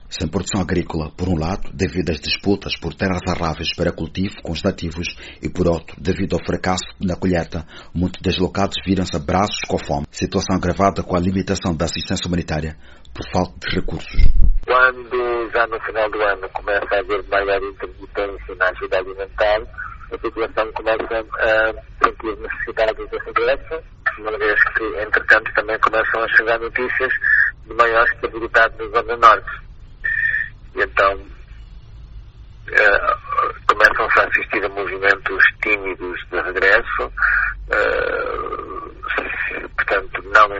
Sem produção agrícola, por um lado, devido às disputas por terras arráveis para cultivo com os nativos e, por outro, devido ao fracasso na colheita, muitos deslocados viram-se a braços com fome, situação agravada com a limitação da assistência humanitária por falta de recursos. Quando, já no final do ano, começa a haver maior intermitência na ajuda alimentar, a população começa a sentir necessidades de regresso, uma vez que, entretanto, também começam a chegar notícias de maior estabilidade na Zona Norte. E então começam-se a assistir a movimentos tímidos de regresso, portanto não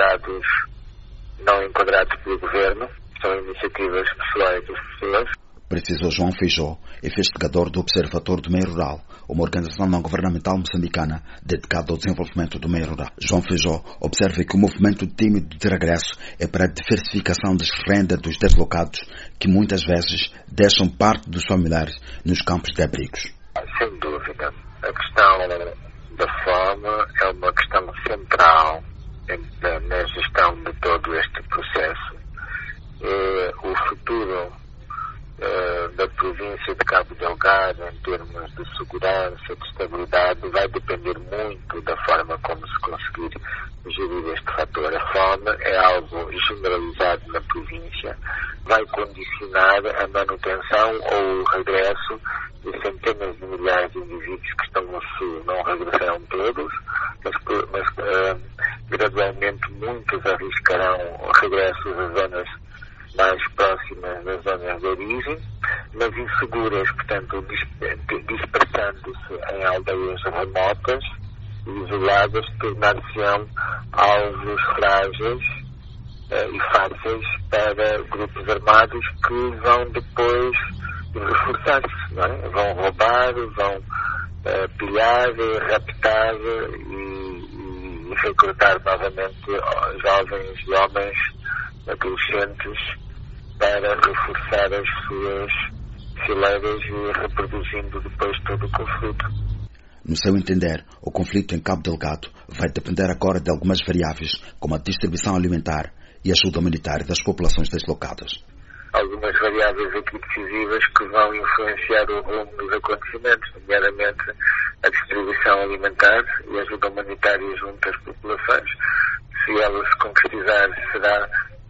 enquadrados pelo governo, são iniciativas pessoais das pessoas. Precisou João Feijó, investigador do Observatório do Meio Rural, uma organização não-governamental moçambicana dedicada ao desenvolvimento do meio rural. João Feijó observa que o movimento tímido de regresso é para a diversificação das rendas dos deslocados que muitas vezes deixam parte dos familiares nos campos de abrigos. Sem dúvida. A questão da fome é uma questão central na gestão de todo este processo. O futuro da província de Cabo Delgado, em termos de segurança, de estabilidade, vai depender muito da forma como se conseguir gerir este fator. A fome é algo generalizado na província, vai condicionar a manutenção ou o regresso de centenas de milhares de indivíduos que estão no sul. Não regressarão todos, mas gradualmente muitos arriscarão regressos às zonas mais próximas das zonas de origem, mas inseguras, portanto, dispersando-se em aldeias remotas e isoladas, tornar-se-ão alvos frágeis e fáceis para grupos armados que vão depois reforçar-se, não é? Vão roubar, vão pilhar, raptar e recrutar novamente jovens e homens adolescentes para reforçar as suas fileiras e reproduzindo depois todo o conflito. No seu entender, o conflito em Cabo Delgado vai depender agora de algumas variáveis, como a distribuição alimentar e ajuda humanitária das populações deslocadas. Algumas variáveis aqui decisivas que vão influenciar o rumo dos acontecimentos, nomeadamente a distribuição alimentar e a ajuda humanitária junto às populações. Se ela se concretizar, será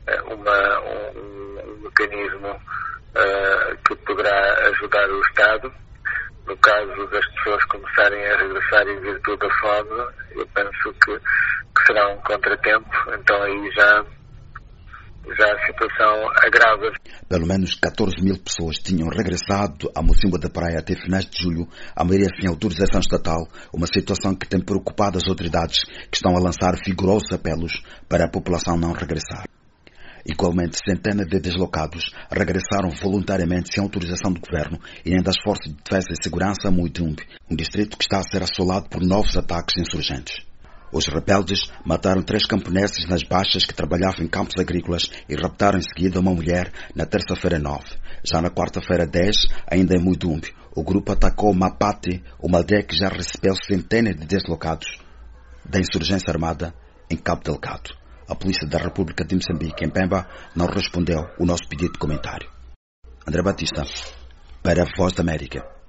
um mecanismo que poderá ajudar o Estado. No caso das pessoas começarem a regressar em virtude da fome, eu penso que será um contratempo, então aí já a situação agrava. Pelo menos 14 mil pessoas tinham regressado a Mocimboa da Praia até finais de julho, a maioria sem autorização estatal, uma situação que tem preocupado as autoridades que estão a lançar vigorosos apelos para a população não regressar. Igualmente, centenas de deslocados regressaram voluntariamente sem autorização do governo e nem das forças de defesa e segurança a Muitumbe, um distrito que está a ser assolado por novos ataques insurgentes. Os rebeldes mataram 3 camponeses nas baixas que trabalhavam em campos agrícolas e raptaram em seguida uma mulher na terça-feira 9. Já na quarta-feira 10, ainda em Muitumbe, o grupo atacou Mapate, uma aldeia que já recebeu centenas de deslocados da insurgência armada em Cabo Delgado. A Polícia da República de Moçambique, em Pemba, não respondeu o nosso pedido de comentário. André Batista, para a Voz da América.